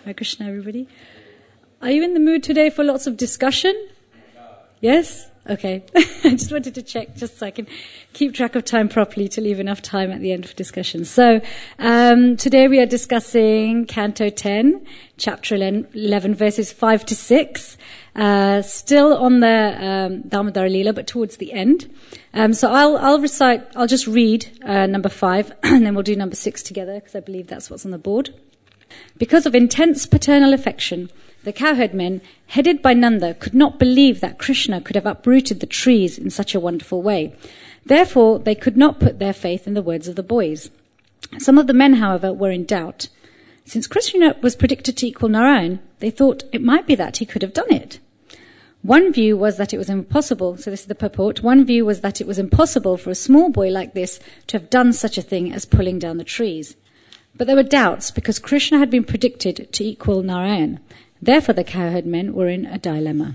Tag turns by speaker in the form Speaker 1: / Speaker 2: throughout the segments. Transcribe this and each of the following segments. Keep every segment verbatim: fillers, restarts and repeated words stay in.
Speaker 1: Hare Krishna, everybody. Are you in the mood today for lots of discussion? Yes? Okay. I just wanted to check just so I can keep track of time properly to leave enough time at the end for discussion. So, um, today we are discussing Canto ten, Chapter eleven, verses five to six. Uh, still on the um, Damodara Leela, but towards the end. Um, so I'll, I'll recite, I'll just read uh, number five, and then we'll do number six together, because I believe that's what's on the board. Because of intense paternal affection, the cowherd men, headed by Nanda, could not believe that Krishna could have uprooted the trees in such a wonderful way. Therefore, they could not put their faith in the words of the boys. Some of the men, however, were in doubt. Since Krishna was predicted to equal Narayan, they thought it might be that he could have done it. One view was that it was impossible, so this is the purport, one view was that it was impossible for a small boy like this to have done such a thing as pulling down the trees. But there were doubts because Krishna had been predicted to equal Narayan. Therefore, the cowherd men were in a dilemma.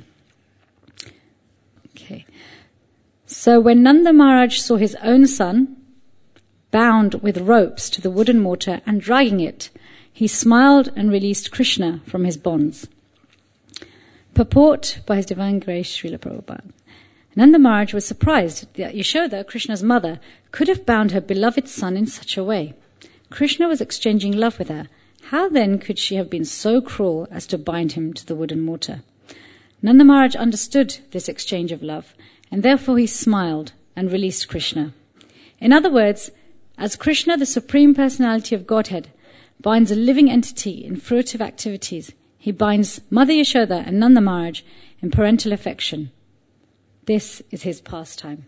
Speaker 1: Okay. So when Nanda Maharaj saw his own son bound with ropes to the wooden mortar and dragging it, he smiled and released Krishna from his bonds. Purport by His Divine Grace Srila Prabhupada. Nanda Maharaj was surprised that Yashoda, Krishna's mother, could have bound her beloved son in such a way. Krishna was exchanging love with her. How then could she have been so cruel as to bind him to the wooden mortar? Nanda Maharaj understood this exchange of love, and therefore he smiled and released Krishna. In other words, as Krishna, the Supreme Personality of Godhead, binds a living entity in fruitive activities, he binds Mother Yashoda and Nanda Maharaj in parental affection. This is his pastime.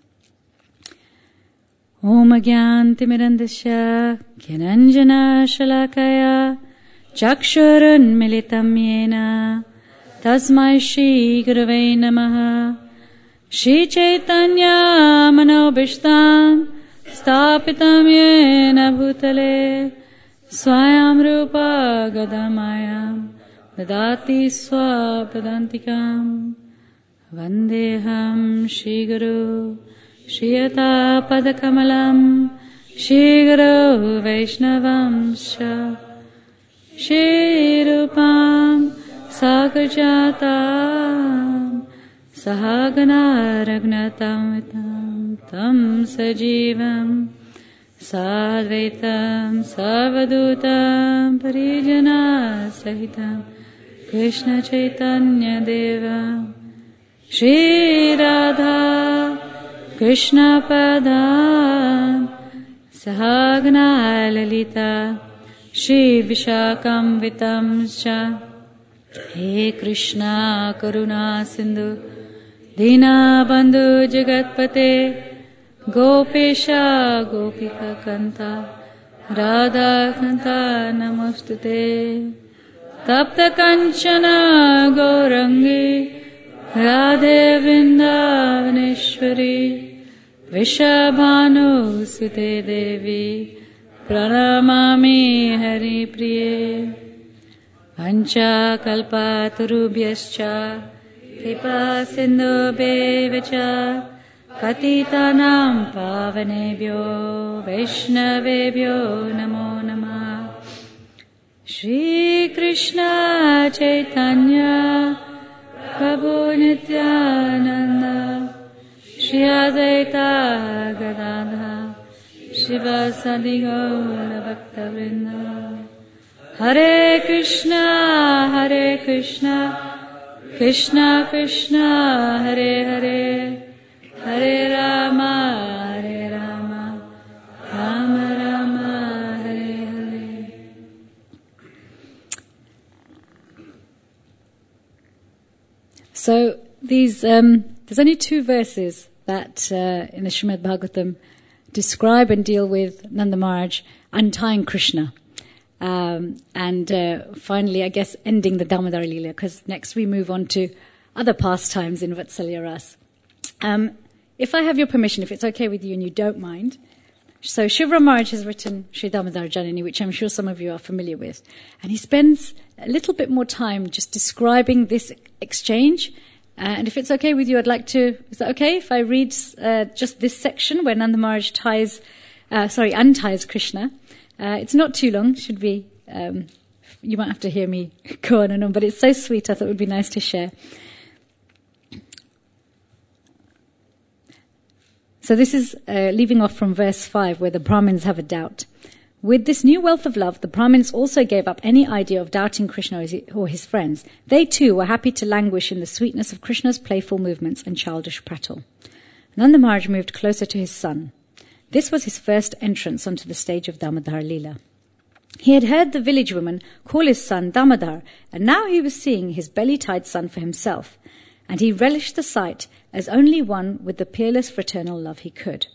Speaker 1: Om Agyantimirandasya Gyananjana Shalakaya Chakshurun Militam Yena Tasmai Shri Gurave Namaha Shri Chaitanya Manobishtam Stapitam Yena Bhutale Swayam Rupa Gadamayam Dadati Swapadantikam Vandeham Shri Guru Shriyata Padakamalam Shri Guru Vaishnavam Sha Shri Rupam Sagarjatam Sahagana Ragnatam Vitam Tam Sajivam Sadvaitam Savadutam Parijana Sahitam Krishna Chaitanya Deva Shri Radha Krishna Padam Sahagana Lalita Shri Vishakam Vitam Cha He Krishna Karuna Sindhu Dina Bandhu Jagatpate Gopesha Gopika Kanta Radha Kanta Namostute Tapta Kanchana Gaurangi Radhe Vrindavaneshwari Vishabhanu Sute Devi Pranamami Hari Priye Vancha Kalpa Turubhyascha Kripa Sindhu Bevacha Patitanam Pavanebhyo Vaishnavebhyo Namo Namah Shri Krishna Chaitanya Prabhu Nityananda Shri Advaita Gadadha Shiva Sadi Gaura Bhakta Vrinda Hare Krishna Hare Krishna Krishna Krishna Hare Hare Hare Rama Hare Rama Rama Rama Hare Hare. So these, um, there's only two verses that uh, in the Srimad Bhagavatam describe and deal with Nanda Maharaj untying Krishna. Um, and uh, finally, I guess, ending the Damodara Leela, because next we move on to other pastimes in Vatsalya Ras. Um, if I have your permission, if it's okay with you and you don't mind, so Shivram Maharaj has written Sri Damodara Janani, which I'm sure some of you are familiar with, and he spends a little bit more time just describing this exchange. Uh, and if it's okay with you, I'd like to, is that okay if I read uh, just this section where Nanda Maharaj ties, uh, sorry, unties Krishna? Uh, it's not too long, should be um, you might have to hear me go on and on, but it's so sweet, I thought it would be nice to share. So this is uh, leaving off from verse five, where the Brahmins have a doubt. With this new wealth of love, the Brahmins also gave up any idea of doubting Krishna or his friends. They too were happy to languish in the sweetness of Krishna's playful movements and childish prattle. Nanda Maharaj moved closer to his son. This was his first entrance onto the stage of Damodar Leela. He had heard the village woman call his son Damodar, and now he was seeing his belly-tied son for himself, and he relished the sight as only one with the peerless fraternal love he could.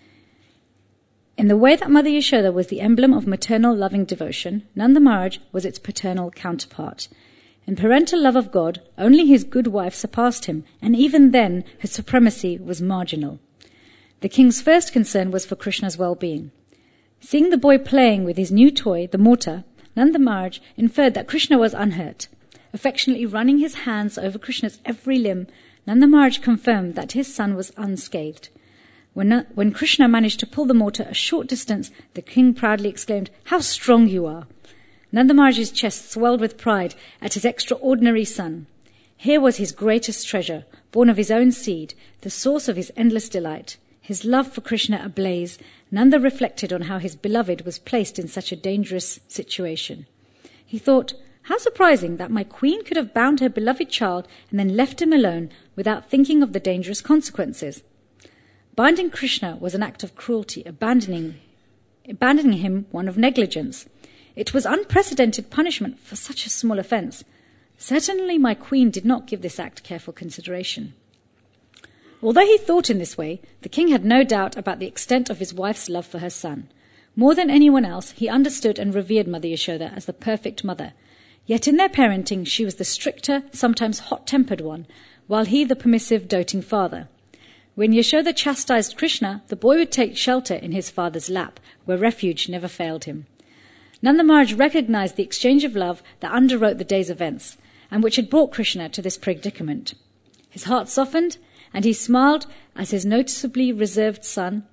Speaker 1: In the way that Mother Yashoda was the emblem of maternal loving devotion, Nanda Maharaj was its paternal counterpart. In parental love of God, only his good wife surpassed him, and even then his supremacy was marginal. The king's first concern was for Krishna's well-being. Seeing the boy playing with his new toy, the mortar, Nanda Maharaj inferred that Krishna was unhurt. Affectionately running his hands over Krishna's every limb, Nanda Maharaj confirmed that his son was unscathed. When, when Krishna managed to pull the mortar a short distance, the king proudly exclaimed, "How strong you are!" Nanda Maharaj's chest swelled with pride at his extraordinary son. Here was his greatest treasure, born of his own seed, the source of his endless delight. His love for Krishna ablaze, Nanda reflected on how his beloved was placed in such a dangerous situation. He thought, how surprising that my queen could have bound her beloved child and then left him alone without thinking of the dangerous consequences. Binding Krishna was an act of cruelty, abandoning, abandoning him one of negligence. It was unprecedented punishment for such a small offence. Certainly my queen did not give this act careful consideration. Although he thought in this way, the king had no doubt about the extent of his wife's love for her son. More than anyone else, he understood and revered Mother Yashoda as the perfect mother. Yet in their parenting, she was the stricter, sometimes hot-tempered one, while he the permissive, doting father. When Yashoda chastised Krishna, the boy would take shelter in his father's lap, where refuge never failed him. Nanda Maharaj recognized the exchange of love that underwrote the day's events, and which had brought Krishna to this predicament. His heart softened, and he smiled as his noticeably reserved son.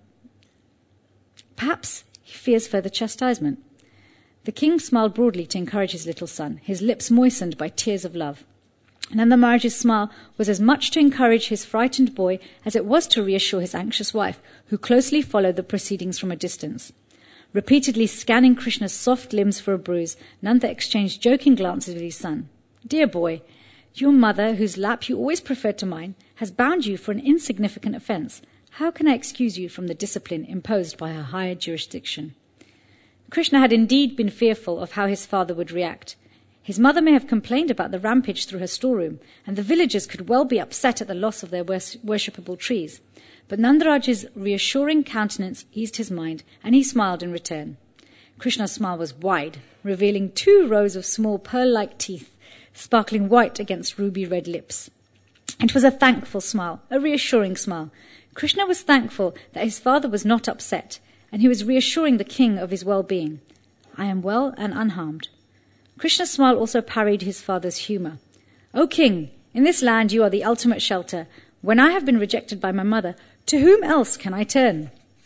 Speaker 1: Perhaps he fears further chastisement. The king smiled broadly to encourage his little son, his lips moistened by tears of love. Nanda Maharaj's smile was as much to encourage his frightened boy as it was to reassure his anxious wife, who closely followed the proceedings from a distance. Repeatedly scanning Krishna's soft limbs for a bruise, Nanda exchanged joking glances with his son. "Dear boy, your mother, whose lap you always preferred to mine, has bound you for an insignificant offence. How can I excuse you from the discipline imposed by her higher jurisdiction?" Krishna had indeed been fearful of how his father would react. His mother may have complained about the rampage through her storeroom, and the villagers could well be upset at the loss of their worshipable trees. But Nandaraj's reassuring countenance eased his mind, and he smiled in return. Krishna's smile was wide, revealing two rows of small pearl-like teeth, sparkling white against ruby-red lips. It was a thankful smile, a reassuring smile. Krishna was thankful that his father was not upset, and he was reassuring the king of his well-being. "I am well and unharmed." Krishna's smile also parried his father's humour. "O king, in this land you are the ultimate shelter. When I have been rejected by my mother, to whom else can I turn?"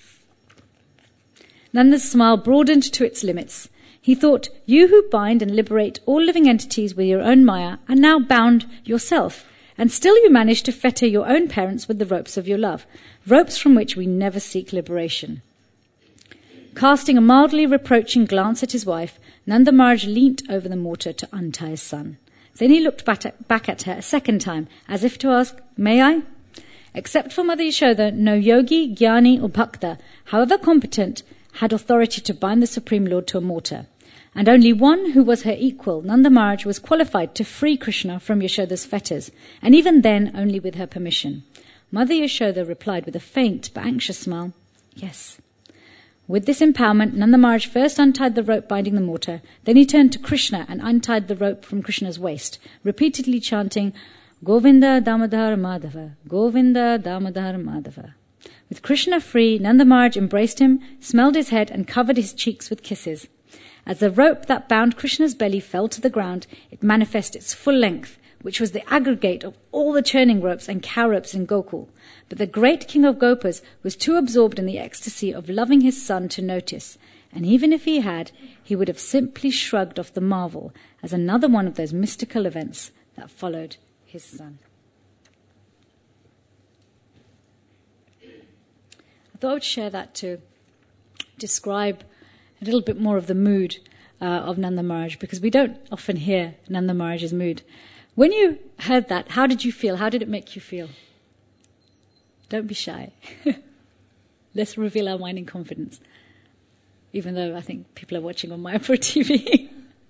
Speaker 1: Nanda's smile broadened to its limits. He thought, you who bind and liberate all living entities with your own maya are now bound yourself, and still you manage to fetter your own parents with the ropes of your love, ropes from which we never seek liberation. Casting a mildly reproaching glance at his wife, Nanda Maharaj leant over the mortar to untie his son. Then he looked back at, back at her a second time, as if to ask, "May I?" Except for Mother Yashoda, no yogi, jnani or bhakta, however competent, had authority to bind the Supreme Lord to a mortar. And only one who was her equal, Nanda Maharaj, was qualified to free Krishna from Yashoda's fetters, and even then only with her permission. Mother Yashoda replied with a faint but anxious smile, "Yes." With this empowerment, Nanda Maharaj first untied the rope binding the mortar, then he turned to Krishna and untied the rope from Krishna's waist, repeatedly chanting, "Govinda Damodar Madhava, Govinda Damodar Madhava." With Krishna free, Nanda Maharaj embraced him, smelled his head and covered his cheeks with kisses. As the rope that bound Krishna's belly fell to the ground, it manifested its full length, which was the aggregate of all the churning ropes and cow ropes in Gokul. But the great king of Gopas was too absorbed in the ecstasy of loving his son to notice, And even if he had, he would have simply shrugged off the marvel as another one of those mystical events that followed his son. I thought I would share that to describe a little bit more of the mood uh, of Nanda Maharaj, because we don't often hear Nanda Maharaj's mood. When you heard that, how did you feel? How did it make you feel? Don't be shy. Let's reveal our mind in confidence. Even though I think people are watching on Mayapur T V.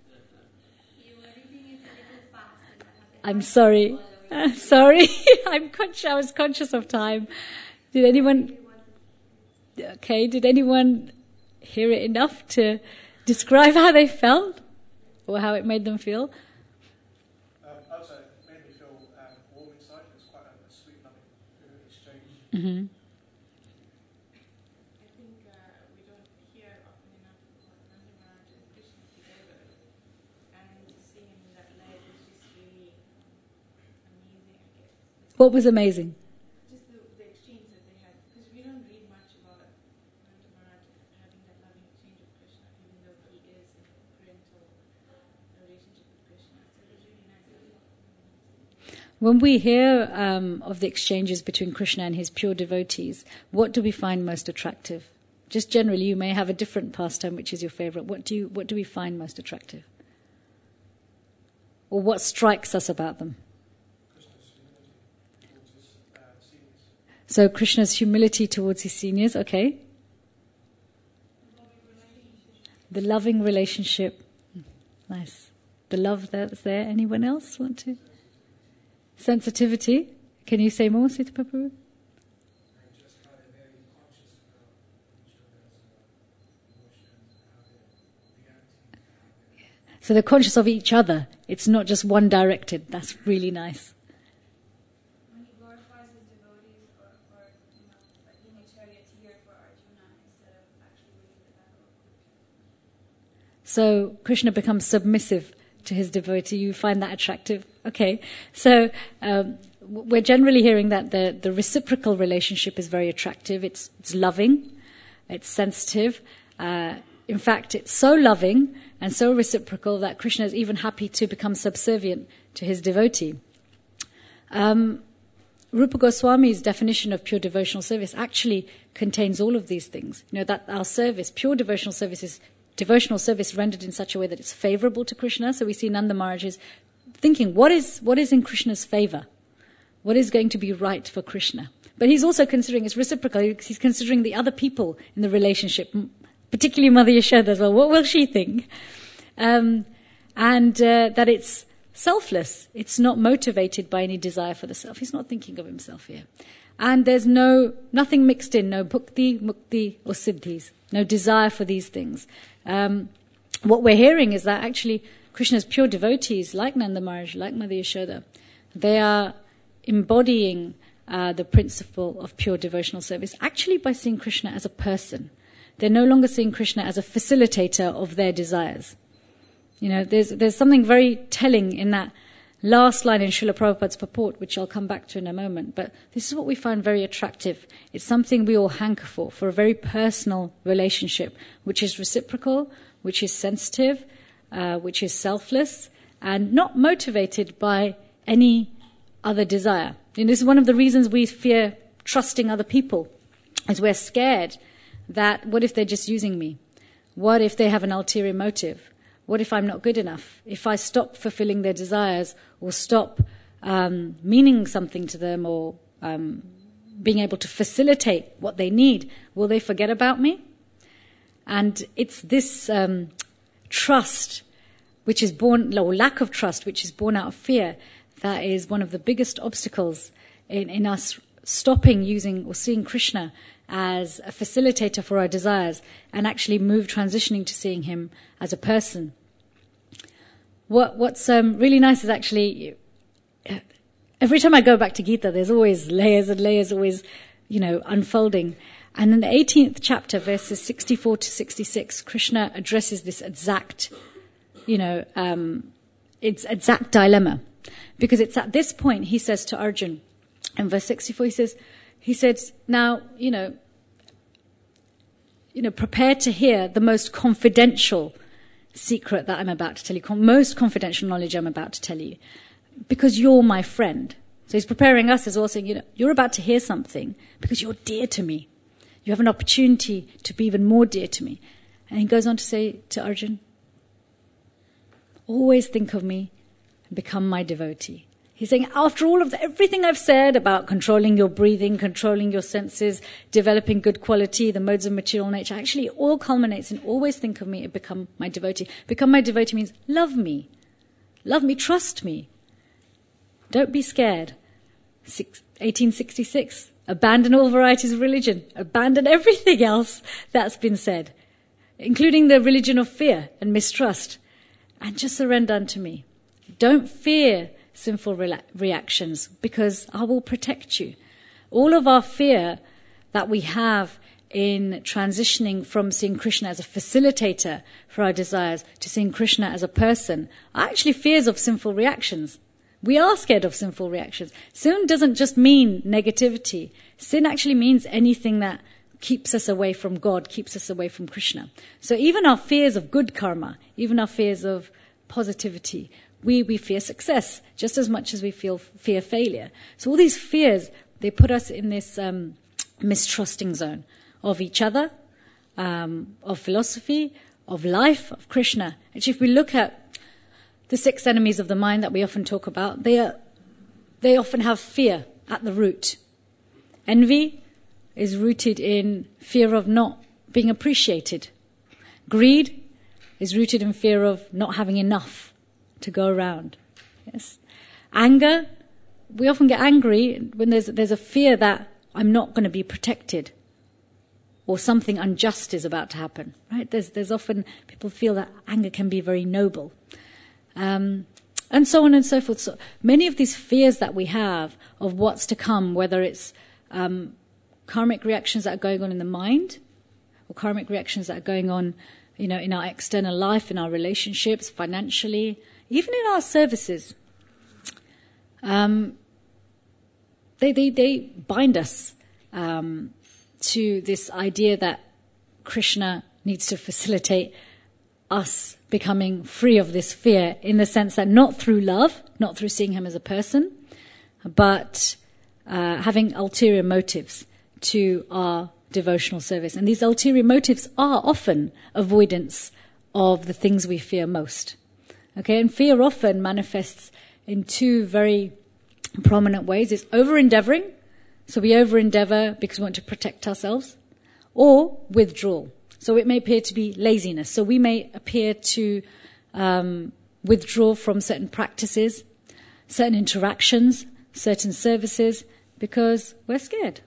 Speaker 1: I'm sorry. Uh, sorry. I'm conscious. I was conscious of time. Did anyone... Okay, did anyone hear it enough to describe how they felt? Or how it made them feel?
Speaker 2: Um, also, it made me feel um, warm inside. It was quite a, a sweet, loving exchange.
Speaker 1: Mm-hmm.
Speaker 3: I think uh, we don't hear often enough about Nanda Maharaj and Krishna together. And seeing him in that light was just really amazing, I guess.
Speaker 1: What was amazing?
Speaker 3: Just the, the exchange that they had. Because we don't read much about Nanda Maharaj having that loving exchange with Krishna, even though he is in a parental relationship with Krishna. So it was really nice.
Speaker 1: When we hear um, of the exchanges between Krishna and his pure devotees, what do we find most attractive? Just generally, you may have a different pastime which is your favorite. What do you, what do we find most attractive? Or what strikes us about them? So Krishna's humility towards his seniors, okay. The loving relationship. Nice. The love that's there. Anyone else want to? Sensitivity. Can you say more, Sita Prabhu? So they're conscious of each other. It's not just one directed. That's really nice.
Speaker 4: When he glorifies his devotees, or, or you know, like being a charioteer for Arjuna instead of actually winning the battle.
Speaker 1: So Krishna becomes submissive to his devotee. You find that attractive? Okay. So um, we're generally hearing that the, the reciprocal relationship is very attractive. It's, it's loving. It's sensitive. Uh, in fact, it's so loving and so reciprocal that Krishna is even happy to become subservient to his devotee. Um, Rupa Goswami's definition of pure devotional service actually contains all of these things. You know, that our service, pure devotional service, is devotional service rendered in such a way that it's favorable to Krishna. So we see Nanda Maharaj is thinking, what is what is in Krishna's favor? What is going to be right for Krishna? But he's also considering it's reciprocal. He's considering the other people in the relationship, particularly Mother Yashoda as well. What will she think? Um, and uh, that it's selfless. It's not motivated by any desire for the self. He's not thinking of himself here. And there's no nothing mixed in, no bhakti, mukti, or siddhis, no desire for these things. Um, what we're hearing is that actually Krishna's pure devotees, like Nanda Maharaj, like Mother Yashoda, they are embodying uh, the principle of pure devotional service, actually by seeing Krishna as a person. They're no longer seeing Krishna as a facilitator of their desires. You know, there's there's something very telling in that last line in Srila Prabhupada's purport, which I'll come back to in a moment. But this is what we find very attractive. It's something we all hanker for, for a very personal relationship, which is reciprocal, which is sensitive, uh, which is selfless, and not motivated by any other desire. And this is one of the reasons we fear trusting other people, is we're scared that what if they're just using me? What if they have an ulterior motive? What if I'm not good enough? If I stop fulfilling their desires or stop um, meaning something to them or um, being able to facilitate what they need, will they forget about me? And it's this um, trust, which is born, or lack of trust, which is born out of fear, that is one of the biggest obstacles in, in us stopping using or seeing Krishna as a facilitator for our desires and actually move transitioning to seeing him as a person. What What's um, really nice is actually every time I go back to Gita, there's always layers and layers always, you know, unfolding. And in the eighteenth chapter, verses sixty-four to sixty-six, Krishna addresses this exact, you know, um, it's exact dilemma. Because it's at this point, he says to Arjun, in verse sixty-four, he says, he said, now, you know, you know, prepare to hear the most confidential secret that I'm about to tell you, con- most confidential knowledge I'm about to tell you, because you're my friend. So he's preparing us as well, saying, you know, you're about to hear something because you're dear to me. You have an opportunity to be even more dear to me. And he goes on to say to Arjun, always think of me and become my devotee. He's saying, after all of the, everything I've said about controlling your breathing, controlling your senses, developing good quality, the modes of material nature, actually it all culminates in always think of me and become my devotee. Become my devotee means love me. Love me, trust me. Don't be scared. Six, eighteen sixty-six, abandon all varieties of religion. Abandon everything else that's been said, including the religion of fear and mistrust, and just surrender unto me. Don't fear sinful re- reactions, because I will protect you. All of our fear that we have in transitioning from seeing Krishna as a facilitator for our desires to seeing Krishna as a person are actually fears of sinful reactions. We are scared of sinful reactions. Sin doesn't just mean negativity. Sin actually means anything that keeps us away from God, keeps us away from Krishna. So even our fears of good karma, even our fears of positivity, we, we fear success just as much as we feel fear failure. So all these fears, they put us in this um, mistrusting zone of each other, um, of philosophy, of life, of Krishna. Actually, if we look at the six enemies of the mind that we often talk about, they are, they often have fear at the root. Envy is rooted in fear of not being appreciated. Greed is rooted in fear of not having enough to go around. Yes. Anger, we often get angry when there's there's a fear that I'm not going to be protected, or something unjust is about to happen. Right? There's there's often people feel that anger can be very noble. Um, and so on and so forth. So many of these fears that we have of what's to come, whether it's um, karmic reactions that are going on in the mind, or karmic reactions that are going on, you know, in our external life, in our relationships, financially, even in our services, um, they, they, they bind us um, to this idea that Krishna needs to facilitate us becoming free of this fear, in the sense that not through love, not through seeing him as a person, but uh, having ulterior motives to our devotional service. And these ulterior motives are often avoidance of the things we fear most. Okay, and fear often manifests in two very prominent ways. It's over-endeavoring, so we over-endeavor because we want to protect ourselves, or withdrawal. So it may appear to be laziness. So we may appear to um, withdraw from certain practices, certain interactions, certain services, because we're scared.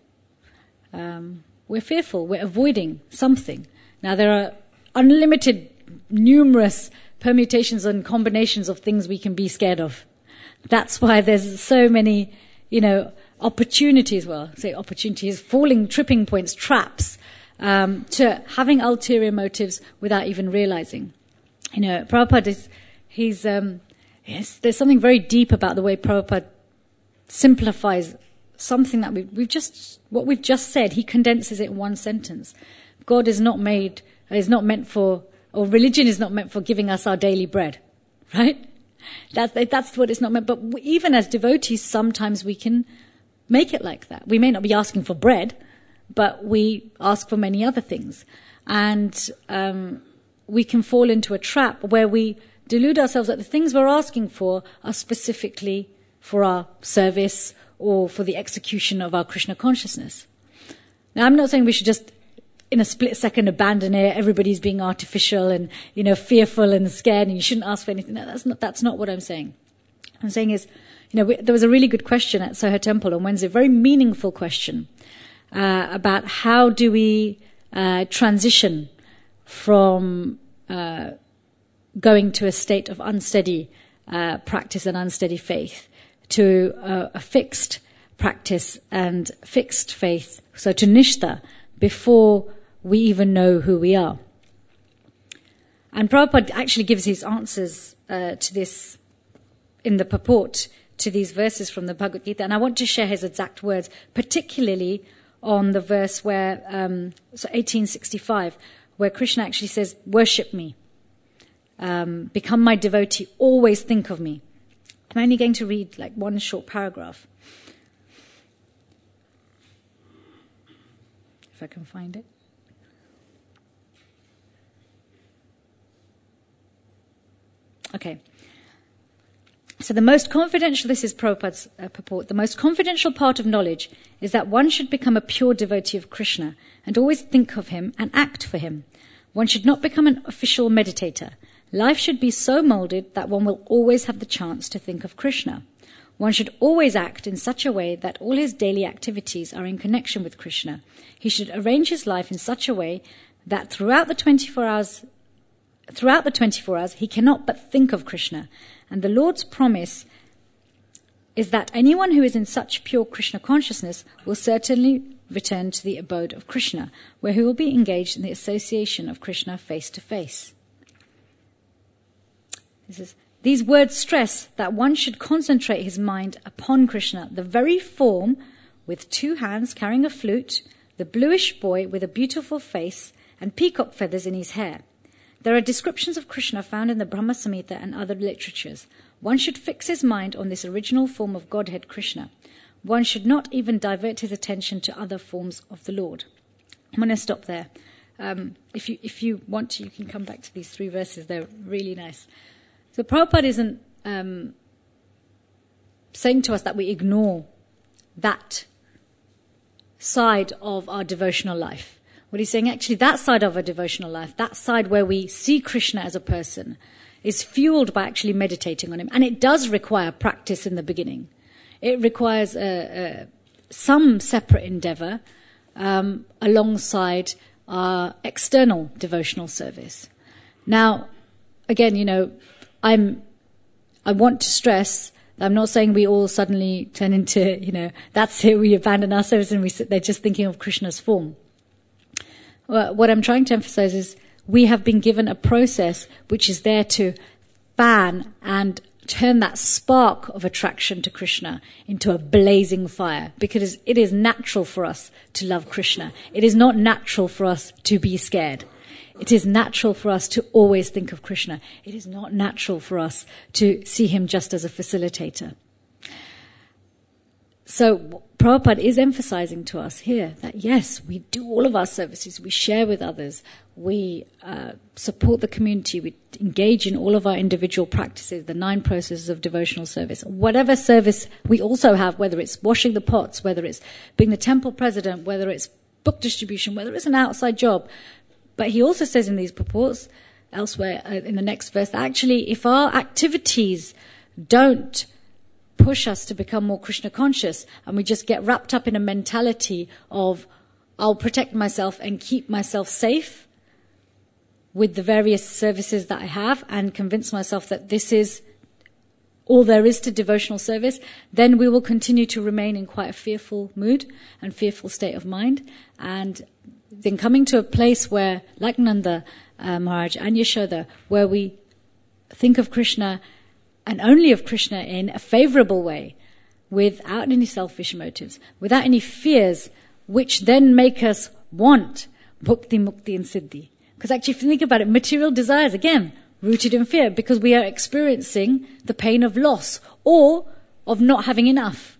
Speaker 1: Um, we're fearful. We're avoiding something. Now, there are unlimited, numerous permutations and combinations of things we can be scared of. That's why there's so many, you know, opportunities, well, say opportunities, falling, tripping points, traps, Um, to having ulterior motives without even realizing. You know, Prabhupada is, he's, um, yes, there's something very deep about the way Prabhupada simplifies something that we've, we've just, what we've just said. He condenses it in one sentence. God is not made, is not meant for, or religion is not meant for giving us our daily bread, right? That's, that's what it's not meant. But even as devotees, sometimes we can make it like that. We may not be asking for bread, but we ask for many other things. And um, we can fall into a trap where we delude ourselves that the things we're asking for are specifically for our service or for the execution of our Krishna consciousness. Now, I'm not saying we should just, in a split second, abandon it. Everybody's being artificial and, you know, fearful and scared, and you shouldn't ask for anything. No, that's not, that's not what I'm saying. What I'm saying is, you know, we, there was a really good question at Soho Temple on Wednesday, a very meaningful question. Uh, about how do we uh, transition from uh, going to a state of unsteady uh, practice and unsteady faith to uh, a fixed practice and fixed faith, so to Nishtha, before we even know who we are. And Prabhupada actually gives his answers uh, to this in the purport to these verses from the Bhagavad Gita, and I want to share his exact words, particularly on the verse where, um, so eighteen sixty-five, where Krishna actually says, worship me, um, become my devotee, always think of me. I'm only going to read like one short paragraph. If I can find it. Okay. So the most confidential, this is Prabhupada's uh, purport, the most confidential part of knowledge is that one should become a pure devotee of Krishna and always think of him and act for him. One should not become an official meditator. Life should be so molded that one will always have the chance to think of Krishna. One should always act in such a way that all his daily activities are in connection with Krishna. He should arrange his life in such a way that throughout the twenty-four hours, throughout the twenty-four hours, he cannot but think of Krishna. And the Lord's promise is that anyone who is in such pure Krishna consciousness will certainly return to the abode of Krishna, where he will be engaged in the association of Krishna face to face. This is, these words stress that one should concentrate his mind upon Krishna, the very form with two hands carrying a flute, the bluish boy with a beautiful face and peacock feathers in his hair. There are descriptions of Krishna found in the Brahma Samhita and other literatures. One should fix his mind on this original form of Godhead Krishna. One should not even divert his attention to other forms of the Lord. I'm going to stop there. Um, if you if you want to, you can come back to these three verses. They're really nice. So Prabhupada isn't um, saying to us that we ignore that side of our devotional life. What he's saying, actually, that side of our devotional life, that side where we see Krishna as a person, is fueled by actually meditating on him. And it does require practice in the beginning. It requires uh, uh, some separate endeavor um, alongside our external devotional service. Now, again, you know, I'm, I want to stress, I'm not saying we all suddenly turn into, you know, that's it, we abandon our service and we sit there just thinking of Krishna's form. Well, what I'm trying to emphasize is we have been given a process which is there to fan and turn that spark of attraction to Krishna into a blazing fire, because it is natural for us to love Krishna. It is not natural for us to be scared. It is natural for us to always think of Krishna. It is not natural for us to see him just as a facilitator. So Prabhupada is emphasizing to us here that yes, we do all of our services, we share with others, we uh, support the community, we engage in all of our individual practices, the nine processes of devotional service. Whatever service we also have, whether it's washing the pots, whether it's being the temple president, whether it's book distribution, whether it's an outside job. But he also says in these purports, elsewhere uh, in the next verse, that actually if our activities don't push us to become more Krishna conscious and we just get wrapped up in a mentality of I'll protect myself and keep myself safe with the various services that I have and convince myself that this is all there is to devotional service, then we will continue to remain in quite a fearful mood and fearful state of mind. And then coming to a place where, like Nanda uh, Maharaj and Yashoda, where we think of Krishna and only of Krishna in a favorable way, without any selfish motives, without any fears, which then make us want bhakti, mukti and siddhi. Because actually, if you think about it, material desires, again, rooted in fear, because we are experiencing the pain of loss or of not having enough.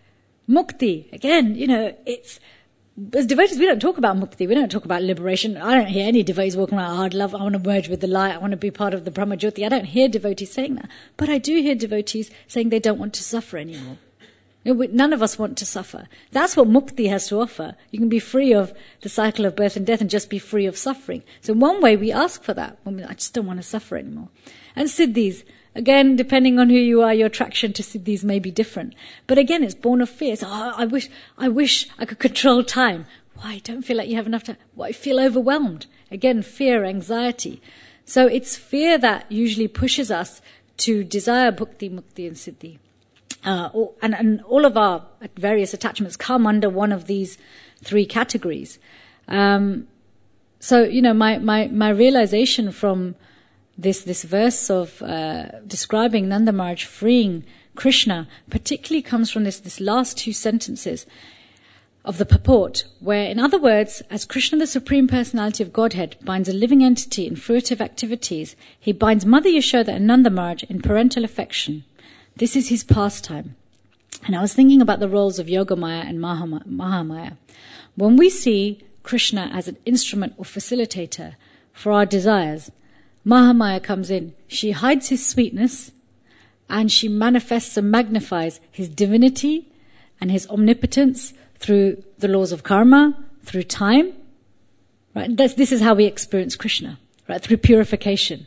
Speaker 1: Mukti, again, you know, it's, as devotees, we don't talk about mukti, we don't talk about liberation. I don't hear any devotees walking around, oh, I'd love, I want to merge with the light, I want to be part of the Brahma Jyoti. I don't hear devotees saying that. But I do hear devotees saying they don't want to suffer anymore. You know, we, none of us want to suffer. That's what mukti has to offer. You can be free of the cycle of birth and death and just be free of suffering. So in one way we ask for that. When we, I just don't want to suffer anymore. And siddhis, again, depending on who you are, your attraction to siddhis may be different. But again, it's born of fear. So, oh, I wish, I wish I could control time. Why? I don't feel like you have enough time. Why? I feel overwhelmed. Again, fear, anxiety. So it's fear that usually pushes us to desire bhakti, mukti and siddhi. Uh, all, and, and all of our various attachments come under one of these three categories. Um, so, you know, my, my, my realization from this, this verse of, uh, describing Nanda Maharaj freeing Krishna particularly comes from this, this last two sentences. of the purport, where, in other words, as Krishna, the Supreme Personality of Godhead, binds a living entity in fruitive activities, he binds Mother Yashoda and Nanda Maharaj in parental affection. This is his pastime. And I was thinking about the roles of Yogamaya and Mahama- Mahamaya. When we see Krishna as an instrument or facilitator for our desires, Mahamaya comes in. She hides his sweetness, and she manifests and magnifies his divinity and his omnipotence through the laws of karma, through time. Right? That's, this is how we experience Krishna, right? Through purification.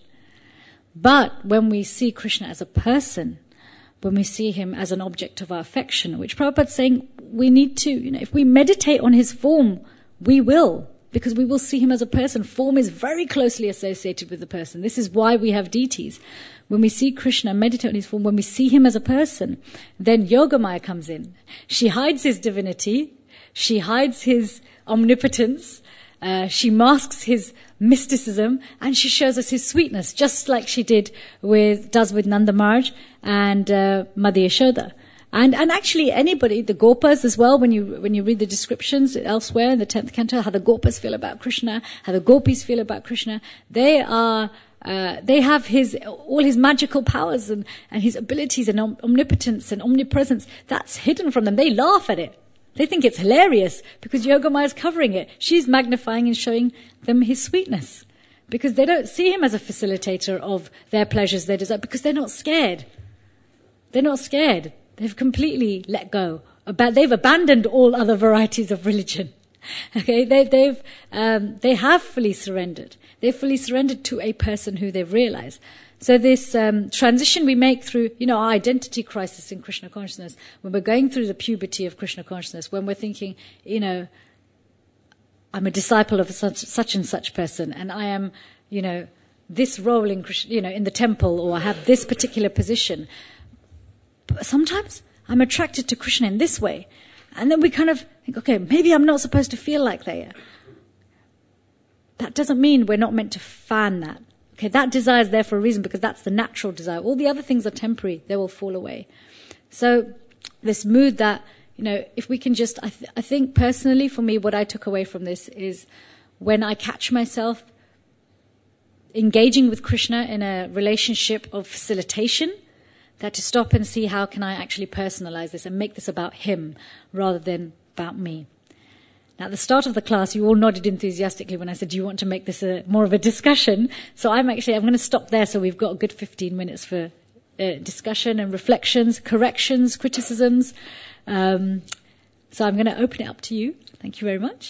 Speaker 1: But when we see Krishna as a person, when we see him as an object of our affection, which Prabhupada's saying we need to, you know, if we meditate on his form, we will, because we will see him as a person. Form is very closely associated with the person. This is why we have deities. When we see Krishna, meditate on his form, when we see him as a person, then Yogamaya comes in. She hides his divinity, she hides his omnipotence, uh, she masks his mysticism, and she shows us his sweetness, just like she did with, does with Nanda Maharaj and uh, Mother Yashoda. And and actually anybody, the Gopas as well, when you when you read the descriptions elsewhere in the tenth canto, how the Gopas feel about Krishna, how the Gopis feel about Krishna, they are uh, they have his all his magical powers and, and his abilities and om- omnipotence and omnipresence. That's hidden from them. They laugh at it. They think it's hilarious because Yogamaya is covering it. She's magnifying and showing them his sweetness, because they don't see him as a facilitator of their pleasures, their desire, because they're not scared. They're not scared. They've completely let go. About, they've abandoned all other varieties of religion. Okay, they, they've um, they have fully surrendered. They've fully surrendered to a person who they've realized. So this um, transition we make through, you know, our identity crisis in Krishna consciousness, when we're going through the puberty of Krishna consciousness, when we're thinking, you know, I'm a disciple of such, such and such person, and I am, you know, this role in, you know, in the temple, or I have this particular position. But sometimes I'm attracted to Krishna in this way. And then we kind of think, okay, maybe I'm not supposed to feel like that yet. That doesn't mean we're not meant to fan that. Okay, that desire is there for a reason, because that's the natural desire. All the other things are temporary. They will fall away. So this mood that, you know, if we can just, I, th- I think personally for me, what I took away from this is when I catch myself engaging with Krishna in a relationship of facilitation, that to stop and see how can I actually personalize this and make this about him rather than about me. Now, at the start of the class, you all nodded enthusiastically when I said, do you want to make this a, more of a discussion? So I'm actually, I'm going to stop there so we've got a good fifteen minutes for uh, discussion and reflections, corrections, criticisms. Um, so I'm going to open it up to you. Thank you very much.